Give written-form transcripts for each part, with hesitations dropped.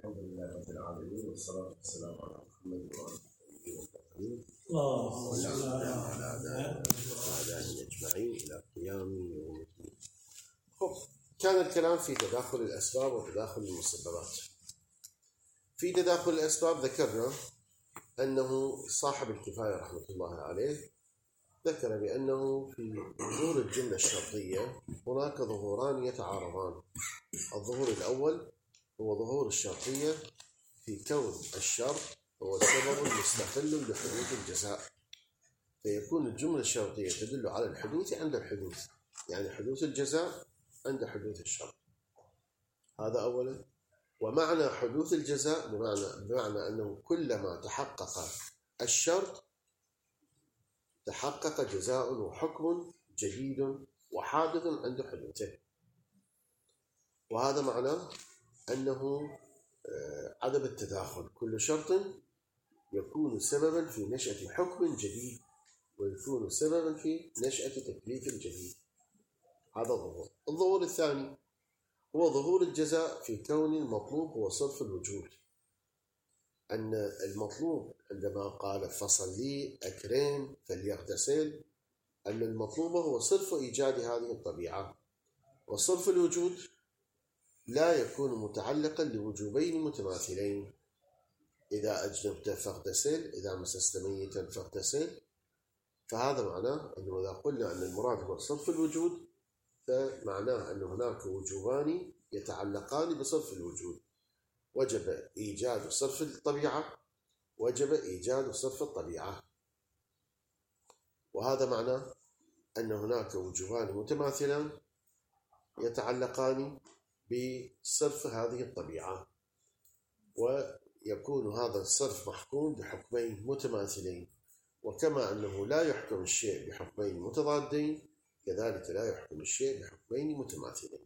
الحمد لله رب العالمين والصلاة والسلام على محمد وعلى آله وصحبه وعلى أعدائهم أجمعين إلى قيام يوم الدين. كان الكلام في تداخل الأسباب وتداخل المسببات. في تداخل الأسباب ذكرنا أنه صاحب الكفاية رحمة الله عليه ذكر بأنه في ظهور الجملة الشرطية هناك ظهوران يتعارضان. الظهور الأول هو ظهور الشرطية في كون الشرط هو سبب مستقل لحدوث الجزاء، فيكون الجملة الشرطية تدل على الحدوث عند الحدوث، يعني حدوث الجزاء عند حدوث الشرط. هذا أولا. ومعنى حدوث الجزاء بمعنى أنه كلما تحقق الشرط تحقق جزاء وحكم جديد وحادث عند حدوثه. وهذا معناه أنه عدم التداخل، كل شرط يكون سببا في نشأة حكم جديد ويكون سببا في نشأة تكليف جديد. هذا ظهور. الظهور الثاني هو ظهور الجزاء في كون المطلوب هو صرف الوجود، أن المطلوب عندما قال فصل لي أكرم فليغتسل، أن المطلوب هو صرف إيجاد هذه الطبيعة، وصرف الوجود لا يكون متعلقا لوجوبين متماثلين. إذا أجنبت فاغتسل، إذا مسست ميتا فاغتسل، فهذا معناه أنه إذا قلنا أن المراد هو صرف الوجود فمعناه أن هناك وجوبان يتعلقان بصرف الوجود، وجب إيجاد صرف الطبيعة، وجب إيجاد صرف الطبيعة. وهذا معناه أن هناك وجوبان متماثلان يتعلقان بصرف هذه الطبيعة، ويكون هذا الصرف محكوم بحكمين متماثلين. وكما أنه لا يحكم الشيء بحكمين متضادين كذلك لا يحكم الشيء بحكمين متماثلين.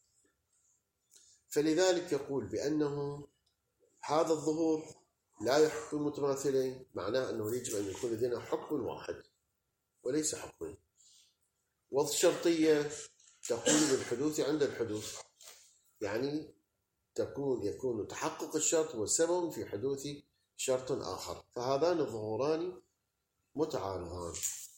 فلذلك يقول بأنه هذا الظهور لا يحكم متماثلين، معناه أنه يجب أن يكون لدينا حكم واحد وليس حكمين. والشرطية تقول بالحدوث عند الحدوث، يعني يكون تحقق الشرط والسبب في حدوث شرط آخر، فهذان الظهوران متعارضان.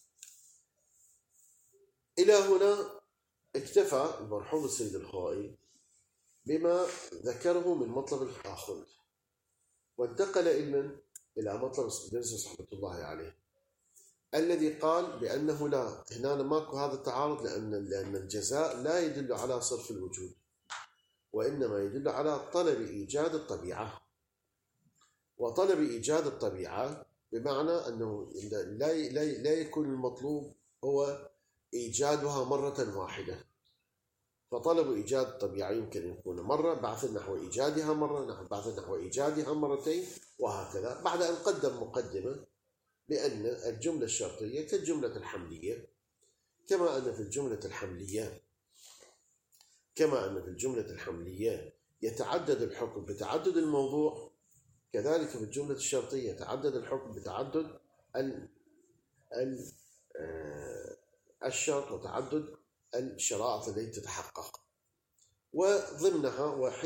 إلى هنا اكتفى المرحوم السيد الخوئي بما ذكره من مطلب الآخر، وانتقل إلى مطلب الدرس رحمة الله عليه الذي قال بأنه لا، هنا ماكو هذا التعارض، لأن الجزاء لا يدل على صرف الوجود، وإنما يدل على طلب إيجاد الطبيعة. وطلب إيجاد الطبيعة بمعنى أنه لا يكون المطلوب هو إيجادها مرة واحدة، فطلب إيجاد الطبيعة يمكن أن يكون مرة، بعث نحو إيجادها مرة، بعث نحو إيجادها مرتين، وهكذا، بعد أن قدم مقدمة بأن الجملة الشرطية كالجملة الحملية، كما أن في الجملة الحملية يتعدد الحكم بتعدد الموضوع، كذلك في الجملة الشرطية يتعدد الحكم بتعدد الشرط وتعدد الشرائط التي تتحقق. وضمنها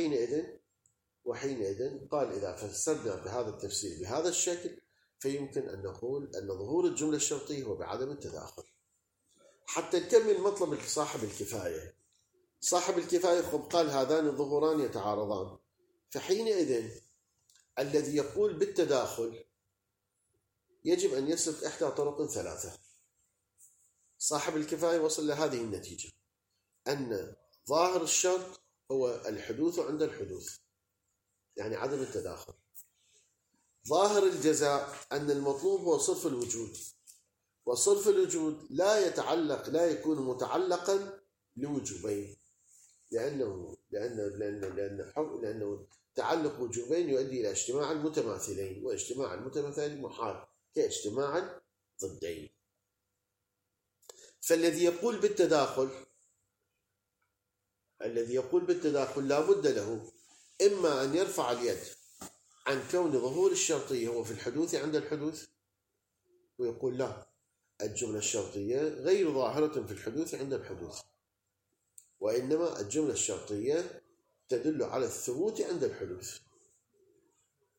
وحينئذ قال إذا فسرنا بهذا التفسير بهذا الشكل فيمكن أن نقول أن ظهور الجملة الشرطية هو بعدم التداخل. حتى نكمل مطلب صاحب الكفاية. صاحب الكفاية قال هذان الظهوران يتعارضان، فحينئذ الذي يقول بالتداخل يجب أن يسلك إحدى طرق ثلاثة. صاحب الكفاية وصل لهذه النتيجة أن ظاهر الشرط هو الحدوث عند الحدوث، يعني عدم التداخل. ظاهر الجزاء أن المطلوب هو صرف الوجود، وصرف الوجود لا يكون متعلقا لوجوبين، لأنه تعلق وجوبين يؤدي إلى اجتماع المتماثلين، واجتماع المتماثلين محال كاجتماع الضدين. فالذي يقول بالتداخل لا بد له إما أن يرفع اليد عن كون ظهور الشرطية هو في الحدوث عند الحدوث، ويقول لا، الجملة الشرطية غير ظاهرة في الحدوث عند الحدوث، وإنما الجملة الشرطية تدل على الثبوت عند الحدوث.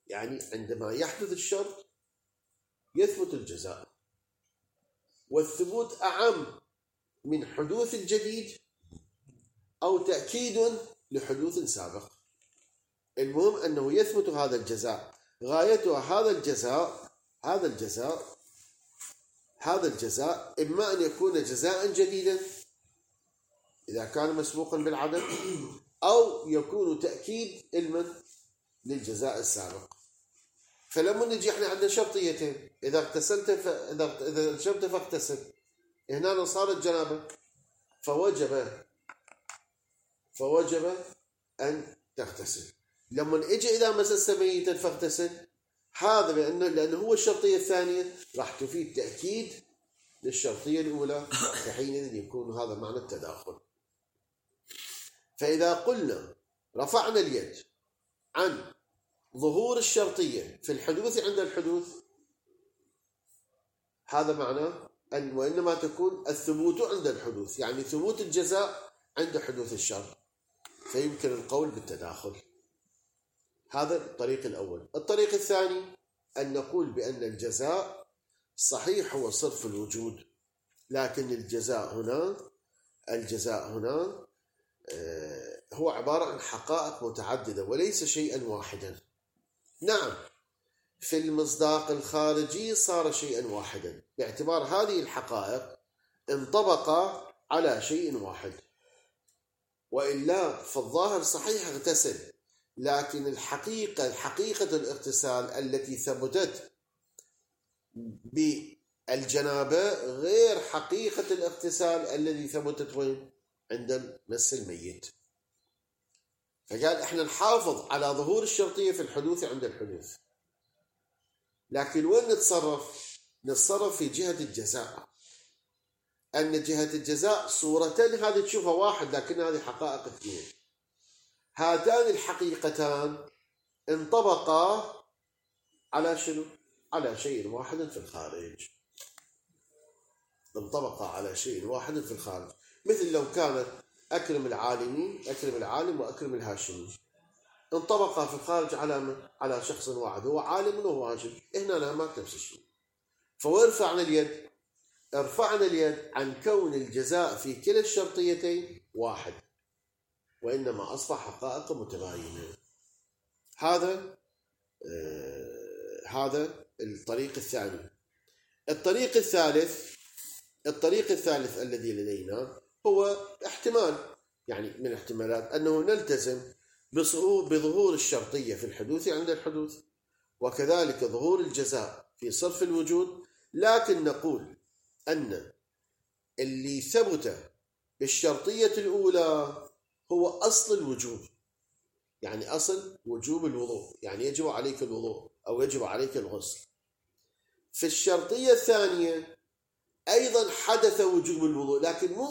يعني عندما يحدث الشرط يثبت الجزاء، والثبوت أعم من حدوث الجديد أو تأكيد لحدوث سابق. المهم أنه يثبت هذا الجزاء، غايته هذا الجزاء إما أن يكون جزاء جديدا إذا كان مسبوقا بالعدم، أو يكون تأكيد للجزاء السابق. فلما نجي احنا عندنا شرطيتين، إذا اغتسلت إذا شربت فاغتسل، هنا صارت جنابة فوجب أن تغتسل. لما اجي إذا مسست ميتا فاغتسل، هذا لأنه هو الشرطية الثانية راح تفيد تأكيد للشرطية الأولى، فحينئذ يكون هذا معنى التداخل. فإذا قلنا رفعنا اليد عن ظهور الشرطية في الحدوث عند الحدوث، هذا معناه أن وإنما تكون الثبوت عند الحدوث، يعني ثبوت الجزاء عند حدوث الشر، فيمكن القول بالتداخل. هذا الطريق الأول. الطريق الثاني أن نقول بأن الجزاء صحيح هو صرف الوجود، لكن الجزاء هنا هو عبارة عن حقائق متعددة وليس شيئا واحدا. نعم، في المصداق الخارجي صار شيئا واحدا باعتبار هذه الحقائق انطبق على شيء واحد، وإلا فالظاهر صحيح اغتسل، لكن حقيقة الاغتسال التي ثبتت بالجنابة غير حقيقة الاغتسال الذي ثبتت وين؟ عند مس الميت. فقال احنا نحافظ على ظهور الشرطية في الحدوث عند الحدوث، لكن وين نتصرف في جهة الجزاء، أن جهة الجزاء صورتين هذه تشوفها واحد، لكن هذه حقائق اثنين. هاتان الحقيقتان انطبقا على شنو؟ على شيء واحد في الخارج. مثل لو كانت أكرم العالم وأكرم الهاشمي، انطبقا في الخارج على شخص واحد، هو عالم وهو هاشم. هنا ما نفس الشيء. فورفعنا اليد، ارفعنا اليد عن كون الجزاء في كلا الشرطيتين واحد، وإنما أصبح حقائق متباينة. هذا الطريق الثاني. الطريق الثالث الذي لدينا هو احتمال، يعني من احتمالات أنه نلتزم بظهور الشرطية في الحدوث عند الحدوث، وكذلك ظهور الجزاء في صرف الوجود، لكن نقول أن اللي ثبت بالشرطية الأولى هو أصل الوجوب، يعني أصل وجوب الوضوء، يعني يجب عليك الوضوء أو يجب عليك الغسل. في الشرطية الثانية أيضا حدث وجوب الوضوء، لكن مو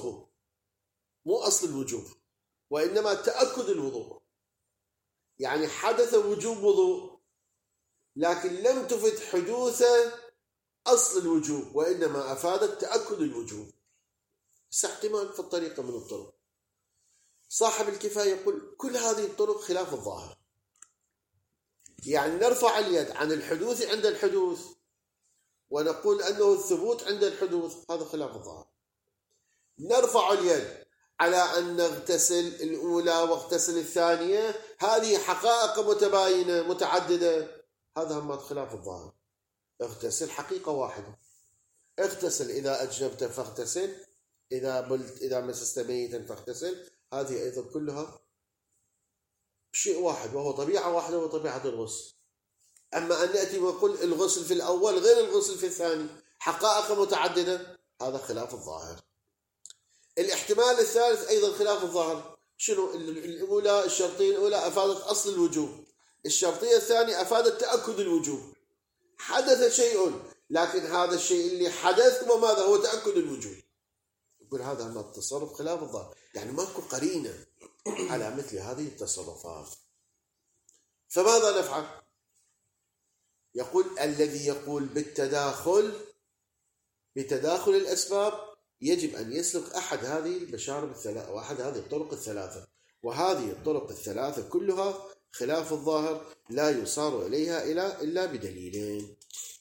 أصل الوجوب، وإنما تأكد الوضوء. يعني حدث وجوب وضوء، لكن لم تفد حدوث أصل الوجوب، وإنما أفادت تأكد الوجوب. احتمال في الطريقة من الطرق. صاحب الكفاية يقول كل هذه الطرق خلاف الظاهر، يعني نرفع اليد عن الحدوث عند الحدوث ونقول أنه الثبوت عند الحدوث، هذا خلاف الظاهر. نرفع اليد على أن نغتسل الأولى واغتسل الثانية، هذه حقائق متباينة متعددة، هذا هم خلاف الظاهر. اغتسل حقيقة واحدة، اغتسل إذا أجنبت فاغتسل، إذا مسست ميتا فاغتسل، هذه أيضا كلها شيء واحد، وهو طبيعة واحدة وهو طبيعة الغسل. أما أن نأتي ونقول الغسل في الأول غير الغسل في الثاني، حقائق متعددة، هذا خلاف الظاهر. الاحتمال الثالث أيضا خلاف الظاهر. شنو؟ الشرطية الأولى أفادت أصل الوجوب، الشرطية الثانية أفادت تأكد الوجوب. حدث شيء، لكن هذا الشيء اللي حدث هو ماذا؟ هو تأكد الوجوب. يقول هذا ما التصرف خلاف الظاهر، يعني ماكو قرينة على مثل هذه التصرفات. فماذا نفعل؟ يقول الذي يقول بتداخل الأسباب يجب أن يسلك أحد هذه المشارب الثلاثة وأحد هذه الطرق الثلاثة، وهذه الطرق الثلاثة كلها خلاف الظاهر لا يصار إليها إلا بدليلين.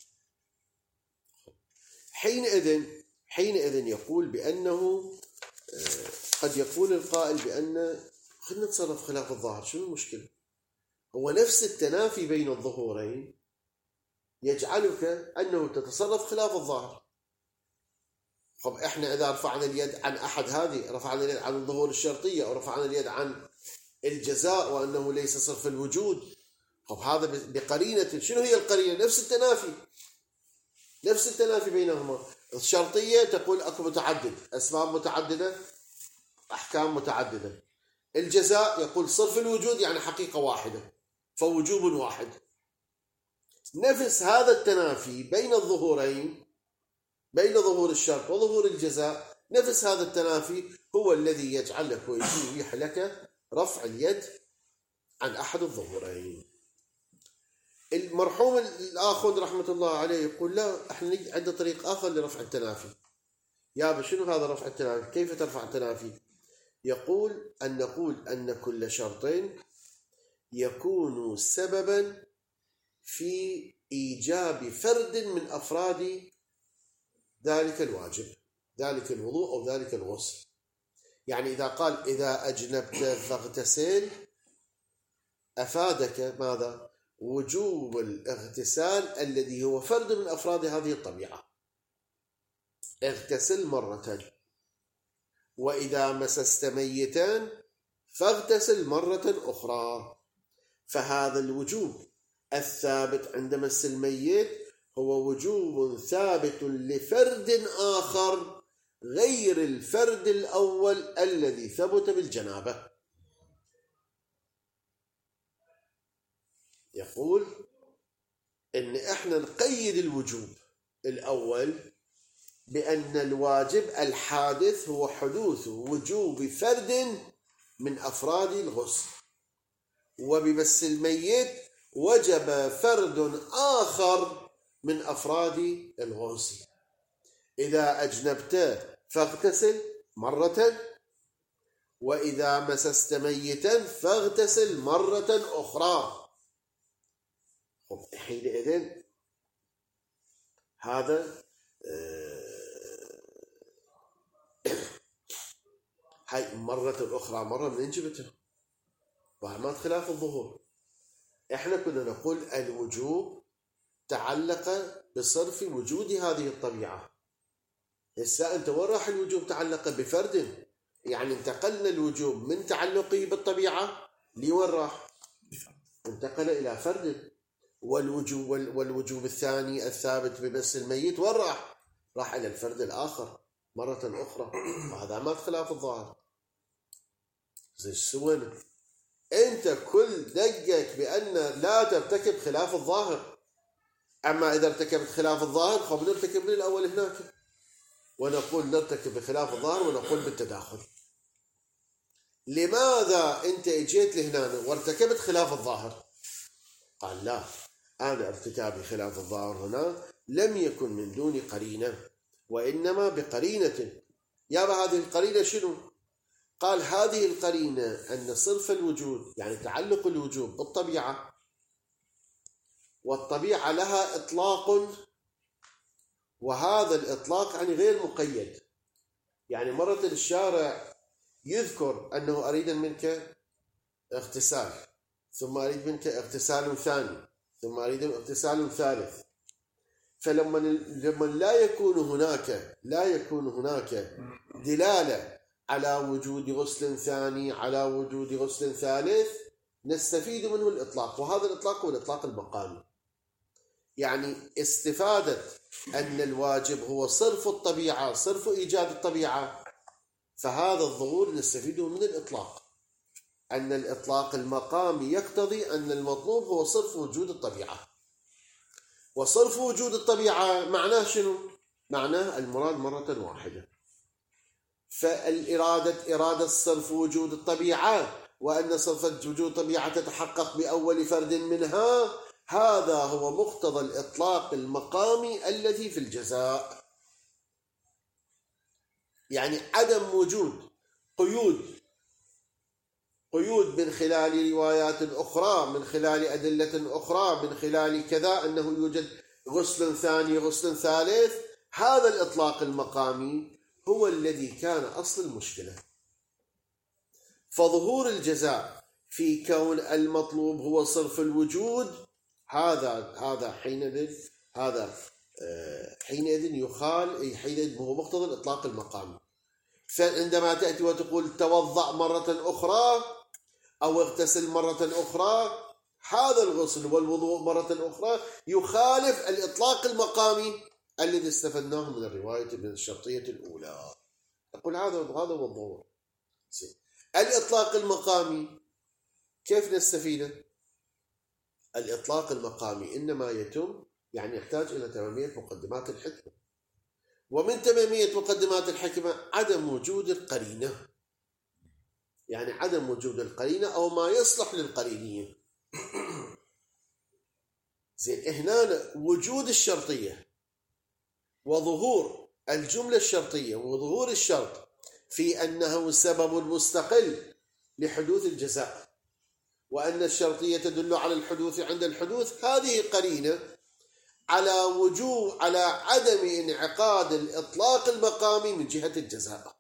حينئذ يقول بأنه قد يقول القائل بأن خلنا نتصرف خلاف الظاهر، شنو المشكلة؟ هو نفس التنافي بين الظهورين يجعلك أنه تتصرف خلاف الظاهر. طب إحنا إذا رفعنا اليد عن أحد هذه، رفعنا اليد عن الظهور الشرطية أو رفعنا اليد عن الجزاء وأنه ليس صرف الوجود، طب هذا بقرينة. شنو هي القرينة؟ نفس التنافي بينهما. الشرطية تقول أكو متعدد، أسباب متعددة، أحكام متعددة. الجزاء يقول صرف الوجود يعني حقيقة واحدة فوجوب واحد. نفس هذا التنافي بين الظهورين، بين ظهور الشرط وظهور الجزاء، نفس هذا التنافي هو الذي يجعلك ويبيح لك رفع اليد عن أحد الظهورين. المرحوم الآخر رحمة الله عليه يقول لا، احنا عندنا طريق آخر لرفع التنافي. يابا شنو هذا رفع التنافي؟ كيف ترفع التنافي؟ يقول أن نقول أن كل شرط يكون سببا في إيجاب فرد من أفراد ذلك الواجب، ذلك الوضوء أو ذلك الغسل. يعني إذا قال إذا أجنبت فاغتسل، أفادك ماذا؟ وجوب الاغتسال الذي هو فرد من أفراد هذه الطبيعة. اغتسل مرة، وإذا مسست ميتا فاغتسل مرة أخرى. فهذا الوجوب الثابت عند مس الميت هو وجوب ثابت لفرد آخر غير الفرد الأول الذي ثبت بالجنابة. يقول إن إحنا نقيد الوجوب الأول بأن الواجب الحادث هو حدوث وجوب فرد من أفراد الغسل، وبمس الميت وجب فرد آخر من أفراد الغسل. إذا أجنبت فاغتسل مرة، وإذا مسست ميتا فاغتسل مرة أخرى. حينئذ هذا هاي مرة أخرى مرة من جبته وعمات خلاف الظهور. إحنا كنا نقول الوجوب تعلق بصرف وجود هذه الطبيعة. هسه أنت وين راح الوجوب؟ تعلق بفرد، يعني انتقلنا الوجوب من تعلقه بالطبيعة لوين راح؟ انتقل إلى فرد. والوجوب الثاني الثابت بمس الميت وين راح؟ راح إلى الفرد الآخر مرة أخرى، وهذا ما خلاف الظاهر. زي سوينا أنت كل دقك بأن لا ترتكب خلاف الظاهر، أما إذا ارتكبت خلاف الظاهر خب نرتكب من الأول هناك، ونقول نرتكب بخلاف الظاهر ونقول بالتداخل. لماذا أنت اجيت لهنا وارتكبت خلاف الظاهر؟ قال لا، أنا ارتكابي خلاف الظاهر هنا لم يكن من دون قرينة، وإنما بقرينة. يابا هذه القرينة شنو؟ قال هذه القرينة أن صرف الوجود يعني تعلق الوجوب بالطبيعة، والطبيعة لها إطلاق، وهذا الإطلاق يعني غير مقيد. يعني مرة الشارع يذكر أنه أريد منك اغتسال، ثم أريد منك اغتسال ثاني، ثم أريد اغتسال ثالث. فلما لا يكون هناك دلالة على وجود غسل ثاني على وجود غسل ثالث، نستفيد منه الإطلاق، وهذا الإطلاق هو الإطلاق المقامي. يعني استفادة أن الواجب هو صرف الطبيعة، صرف إيجاد الطبيعة، فهذا الظهور نستفيده من الإطلاق، أن الإطلاق المقامي يقتضي أن المطلوب هو صرف وجود الطبيعة. وصرف وجود الطبيعة معناه شنو؟ معناه المراد مرة واحدة. إرادة صرف وجود الطبيعة، وأن صرف وجود الطبيعة تتحقق بأول فرد منها، هذا هو مقتضى الإطلاق المقامي الذي في الجزاء. يعني عدم وجود قيود قيود من خلال روايات أخرى، من خلال أدلة أخرى، من خلال كذا، أنه يوجد غسل ثاني غسل ثالث. هذا الإطلاق المقامي هو الذي كان أصل المشكلة. فظهور الجزاء في كون المطلوب هو صرف الوجود، هذا حينئذ يخال، حينئذ هو مقتضى الإطلاق المقامي. فعندما تأتي وتقول توضأ مرة أخرى أو اغتسل مرة أخرى، هذا الغسل والوضوء مرة أخرى يخالف الإطلاق المقامي الذي استفدناه من الرواية من الشرطية الأولى. أقول هذا هو الظهور. الإطلاق المقامي كيف نستفيده؟ الإطلاق المقامي إنما يتم يعني يحتاج إلى تمامية مقدمات الحكمة، ومن تمامية مقدمات الحكمة عدم وجود القرينة، يعني عدم وجود القرينة أو ما يصلح للقرينية. زين، هنا وجود الشرطية وظهور الجملة الشرطية وظهور الشرط في أنه سبب مستقل لحدوث الجزاء، وأن الشرطية تدل على الحدوث عند الحدوث، هذه قرينة على عدم انعقاد الإطلاق المقامي من جهة الجزاء.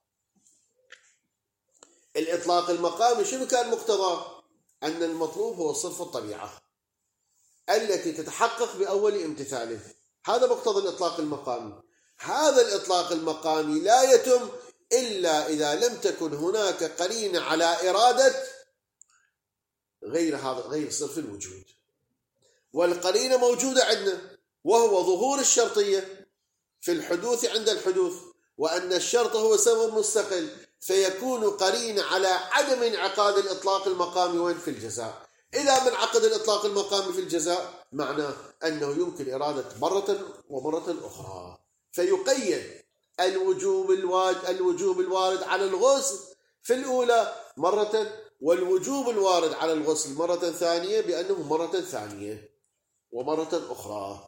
الإطلاق المقامي شنو كان مقتضاه؟ أن المطلوب هو صرف الطبيعة التي تتحقق بأول امتثاله، هذا مقتضى الإطلاق المقامي. هذا الإطلاق المقامي لا يتم إلا إذا لم تكن هناك قرينة على إرادة غير صرف الوجود، والقرينة موجودة عندنا، وهو ظهور الشرطية في الحدوث عند الحدوث، وأن الشرط هو سبب مستقل، فيكون قرينة على عدم انعقاد الإطلاق المقامي وين في الجزاء. إذا من عقد الإطلاق المقامي في الجزاء معناه أنه يمكن إرادة مرة ومرة أخرى، فيقيد الوجوب الوارد على الغسل في الأولى مرة، والوجوب الوارد على الغسل مرة ثانية بأنه مرة ثانية ومرة أخرى.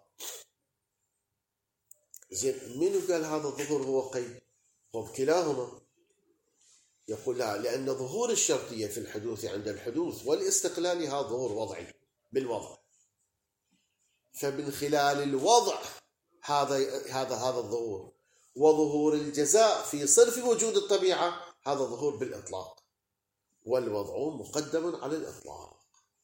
زين، منو قال هذا الظهور هو قيد؟ هو كلاهما. يقول لا، لأن ظهور الشرطية في الحدوث عند الحدوث والاستقلال هذا ظهور وضعي بالوضع، فمن خلال الوضع هذا الظهور، وظهور الجزاء في صرف وجود الطبيعة هذا ظهور بالإطلاق، والوضع مقدم على الإطلاق.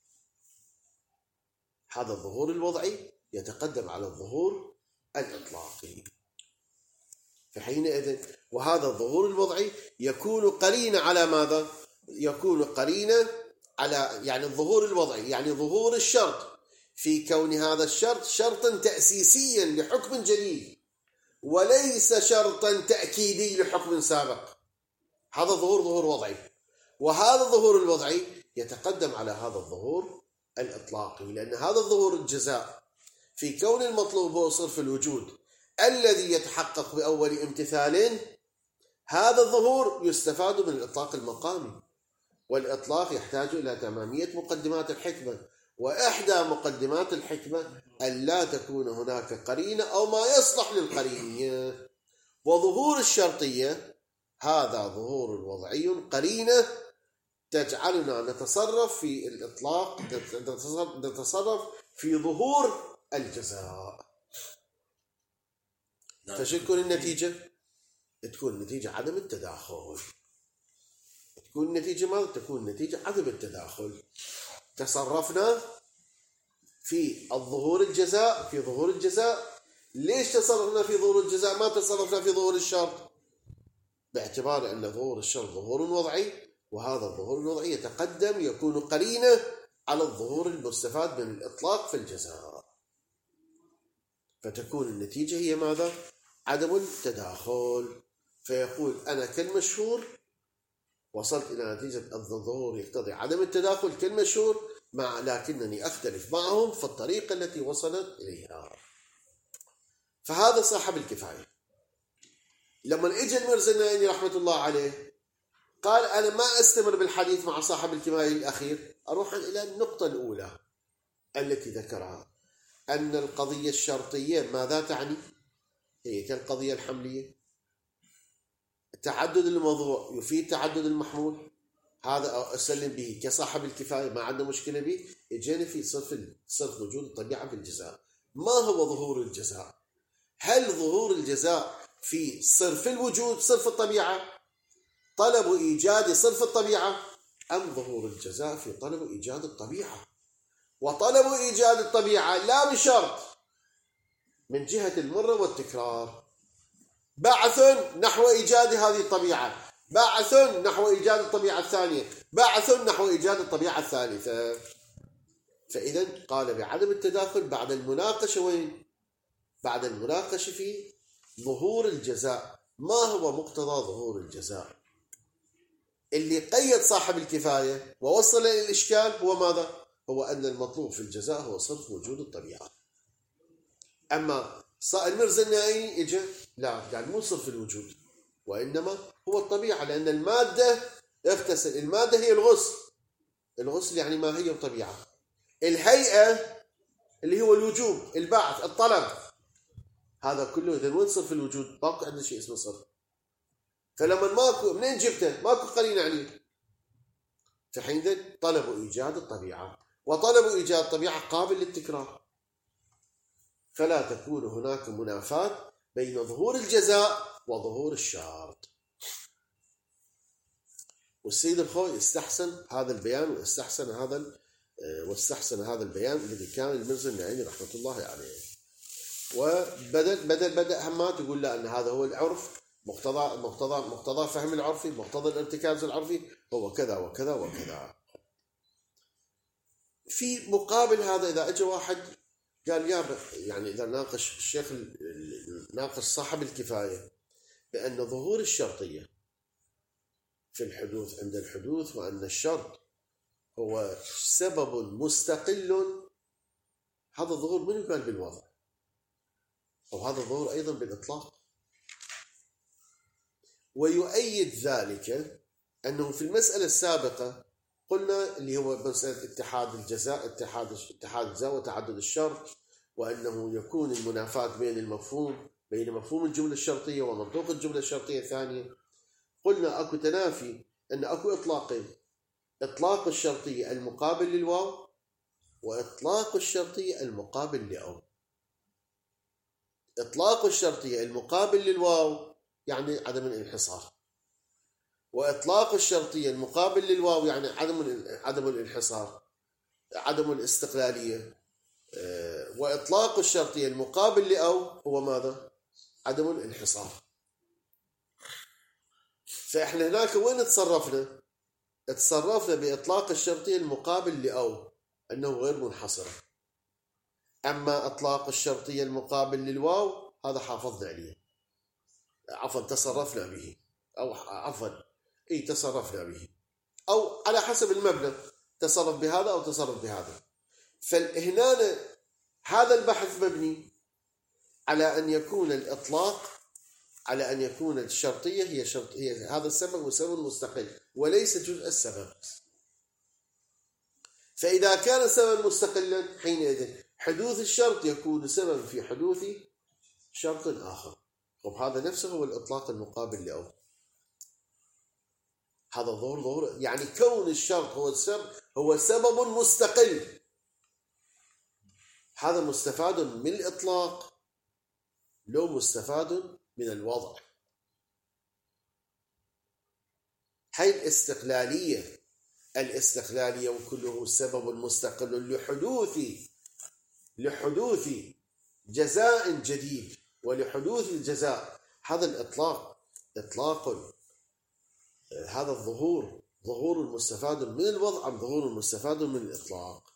هذا الظهور الوضعي يتقدم على الظهور الإطلاقي. فحينئذ وهذا الظهور الوضعي يكون قرينة على ماذا؟ يكون قرينة على يعني الظهور الوضعي، يعني ظهور الشرط في كون هذا الشرط شرطا تأسيسيا لحكم جديد وليس شرطا تأكيدي لحكم سابق. هذا ظهور وضعي، وهذا الظهور الوضعي يتقدم على هذا الظهور الإطلاقي، لأن هذا الظهور الجزاء في كون المطلوب هو صرف الوجود الذي يتحقق بأول امتثال، هذا الظهور يستفاد من الإطلاق المقامي، والإطلاق يحتاج إلى تمامية مقدمات الحكمة، وإحدى مقدمات الحكمة أن لا تكون هناك قرينة أو ما يصلح للقرينية. وظهور الشرطية هذا ظهور وضعي قرينة تجعلنا نتصرف في الإطلاق، نتصرف في ظهور الجزاء. فشو تكون النتيجة؟ تكون النتيجة عدم التداخل. تكون النتيجة ماذا؟ تكون النتيجة عدم التداخل. تصرفنا في ظهور الجزاء. ليش تصرفنا في ظهور الجزاء ما تصرفنا في ظهور الشرط؟ باعتبار أن ظهور الشرط ظهور وضعي، وهذا الظهور الوضعي يتقدم يكون قرينة على الظهور المستفاد من الإطلاق في الجزاء، فتكون النتيجة هي ماذا؟ عدم التداخل. فيقول أنا كالمشهور وصلت إلى نتيجة الظهور يقتضي عدم التداخل كالمشهور، لكنني أختلف معهم في الطريقة التي وصلت إليها. فهذا صاحب الكفاية. لما اجى المرزا النائني رحمة الله عليه قال أنا ما أستمر بالحديث مع صاحب الكفاية الأخير، أروح إلى النقطة الأولى التي ذكرها، أن القضية الشرطية ماذا تعني؟ هي كالقضية الحملية، تعدد الموضوع يفيد تعدد المحمول، هذا أسلم به كصاحب الكفاية، ما عندنا مشكلة به. إجينا في صرف وجود الطبيعة في الجزاء. ما هو ظهور الجزاء؟ هل ظهور الجزاء في صرف الوجود، صرف الطبيعة، طلب إيجاد صرف الطبيعة، أم ظهور الجزاء في طلب إيجاد الطبيعة؟ وطلب إيجاد الطبيعة لا بشرط من جهة المرة والتكرار، بعث نحو إيجاد هذه الطبيعة، بعث نحو إيجاد الطبيعة الثانية، بعث نحو إيجاد الطبيعة الثالثة. فإذا قال بعدم التداخل بعد المناقشة. وين؟ بعد المناقشة في ظهور الجزاء. ما هو مقتضى ظهور الجزاء؟ اللي قيد صاحب الكفاية ووصل إلى الإشكال هو ماذا؟ هو أن المطلوب في الجزاء هو صرف وجود الطبيعة. أما المرزا النائي إجا لا، قال مو صرف الوجود، وإنما هو الطبيعة، لأن المادة اغتسل. المادة هي الغسل. الغسل يعني ما هي الطبيعة. الهيئة اللي هو الوجوب، البعث، الطلب، هذا كله. إذا وين صرف الوجود؟ ماكو عندنا شيء اسمه صرف. فلما ماكو، منين جبته؟ ماكو قرينة عليه. فحينئذ طلبوا إيجاد الطبيعة، وطلبوا إيجاد الطبيعة قابل للتكرار، فلا تكون هناك منافاة بين ظهور الجزاء وظهور الشرط. والسيد الخوي استحسن هذا البيان، واستحسن هذا البيان الذي كان المرزا النعيمي رحمة الله عليه. وبدأ همات يقول لا، أن هذا هو العرف، مقتضى فهم العرفي، مقتضى الارتكاز العرفي هو كذا وكذا وكذا. في مقابل هذا إذا أجى واحد قال يعني إذا ناقش الشيخ، ناقش صاحب الكفاية بأن ظهور الشرطية في الحدوث عند الحدوث، وأن الشرط هو سبب مستقل، هذا الظهور من يقال بالوضع، أو هذا الظهور أيضا بالإطلاق. ويؤيد ذلك أنه في المسألة السابقة قلنا اللي هو مسألة اتحاد الجزاء، اتحاد الجزاء وتعدد الشرط، وأنه يكون المنافاة بين مفهوم الجملة الشرطية ومنطوق الجملة الشرطية الثانية. قلنا أكو تنافي، أن أكو إطلاقين: إطلاق الشرطية المقابل للواو، وإطلاق الشرطية المقابل لأو. إطلاق الشرطية المقابل للواو يعني عدم الانحصار، وإطلاق الشرطية المقابل للواو يعني عدم الانحصار، عدم الاستقلالية. وإطلاق الشرطية المقابل لأو هو ماذا؟ عدم الانحصار. فإحنا هناك وين تصرفنا بإطلاق الشرطية المقابل لأو، أنه غير منحصرة. أما إطلاق الشرطية المقابل للواو هذا حافظنا عليه، تصرفنا به، تصرفنا به، أو على حسب المبنى تصرف بهذا أو تصرف بهذا. فهنا هذا البحث مبني على أن يكون الإطلاق، على أن يكون الشرطية هي هذا السبب وسبب مستقل وليس جزء السبب. فإذا كان السبب مستقلا حينئذ حدوث الشرط يكون سبب في حدوث شرط آخر، وهذا نفسه هو الإطلاق المقابل لأو. هذا ظهور يعني كون الشرط هو سبب مستقل، هذا مستفاد من الإطلاق لو مستفاد من الوضع. هاي الاستقلالية وكله سبب مستقل لحدوث جزاء جديد ولحدوث الجزاء. هذا إطلاق هذا ظهور المستفاد من الوضع أم ظهور المستفاد من الإطلاق.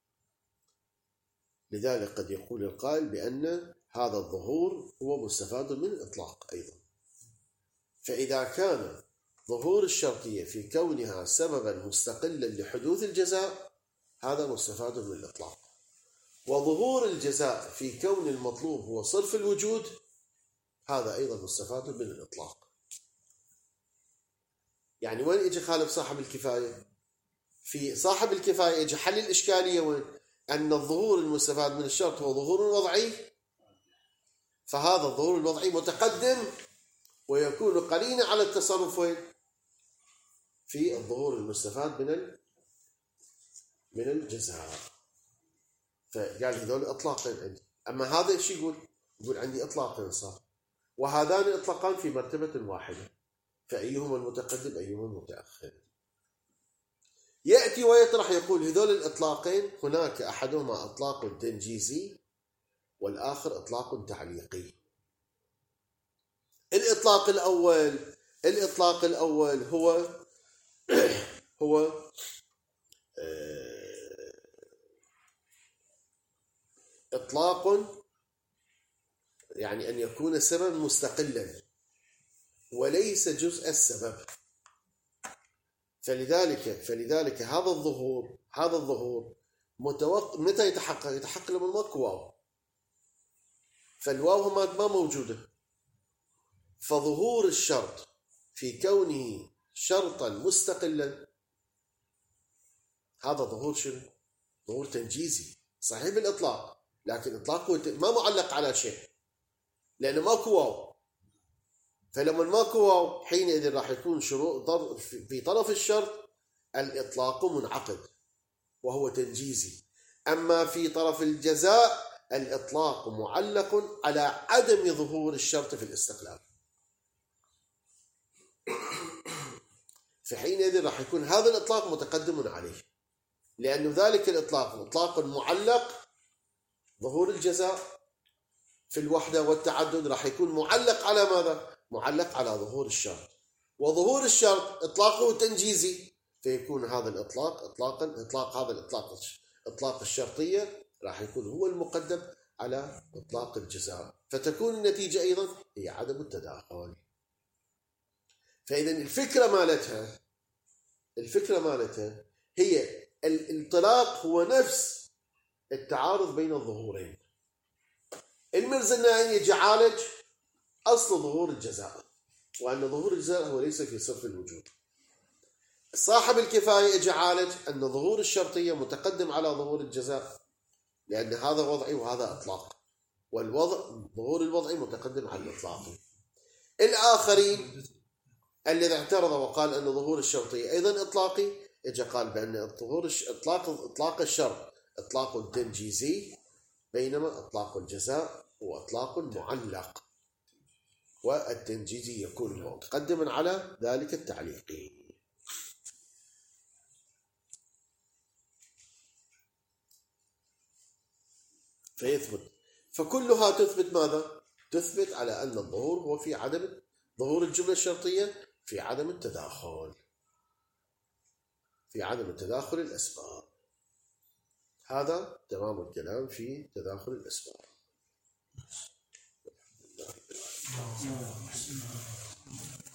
لذلك قد يقول القائل بأن هذا الظهور هو مستفاد من الإطلاق أيضا. فإذا كان ظهور الشرطية في كونها سببا مستقلا لحدوث الجزاء هذا مستفاد من الإطلاق، وظهور الجزاء في كون المطلوب هو صرف الوجود هذا أيضا مستفاد من الإطلاق. يعني وين يجي خالف صاحب الكفاية؟ في صاحب الكفاية يجي حل الإشكالية وين؟ أن الظهور المستفاد من الشرط هو ظهور وضعي، فهذا الظهور الوضعي متقدم ويكون قرينا على التصرف وين؟ في الظهور المستفاد من الجزاء. فقال هذول إطلاقين عندي. أما هذا إيش يقول عندي إطلاقين صار، وهذان إطلاقان في مرتبة واحدة، فأيهما المتقدم أيهما المتأخر. يأتي ويطرح يقول هذول الإطلاقين هناك أحدهما إطلاق تنجيزي والآخر إطلاق تعليقي. الإطلاق الأول هو إطلاق يعني أن يكون سببا مستقلا وليس جزء السبب. فلذلك هذا الظهور متى يتحقق لما ماكو واو، فالواو ما موجودة، فظهور الشرط في كونه شرطا مستقلا هذا ظهور شنو؟ ظهور تنجيزي صحيح بالإطلاق، لكن إطلاقه ما معلق على شيء لأنه ماكو واو. فلما ماكو واو حينئذ راح يكون شروط في طرف الشرط الإطلاق منعقد وهو تنجيزي. أما في طرف الجزاء الإطلاق معلق على عدم ظهور الشرط في الاستقلال. فحينئذ راح يكون هذا الإطلاق متقدم عليه، لأن ذلك الإطلاق إطلاق معلق. ظهور الجزاء في الوحدة والتعدد راح يكون معلق على ماذا؟ معلق على ظهور الشرط، وظهور الشرط إطلاقه تنجيزي، فيكون هذا إطلاق الشرطية راح يكون هو المقدم على إطلاق الجزاء، فتكون النتيجة أيضا هي عدم التداخل. فإذا الفكرة مالتها هي الانطلاق هو نفس التعارض بين الظهورين. المرزناني يجي يعالج أصل ظهور الجزاء، وأن ظهور الجزاء هو ليس في صرف الوجود. صاحب الكفاية يجي يعالج أن ظهور الشرطية متقدم على ظهور الجزاء، لأن هذا وضعي وهذا إطلاق، ظهور الوضعي متقدم على الإطلاقي. الآخرين الذي اعترض وقال أن ظهور الشرطية أيضا إطلاقي، يجي قال بأن إطلاق الشرط إطلاق تنجيزي، بينما إطلاق الجزاء هو إطلاق معلق، والتنجيزي يكون متقدما على ذلك التعليقي. فيثبت، فكلها تثبت ماذا؟ تثبت على أن الظهور هو في عدم ظهور الجملة الشرطية، في عدم التداخل الأسباب. هذا تمام الكلام في تداخل الأسباب.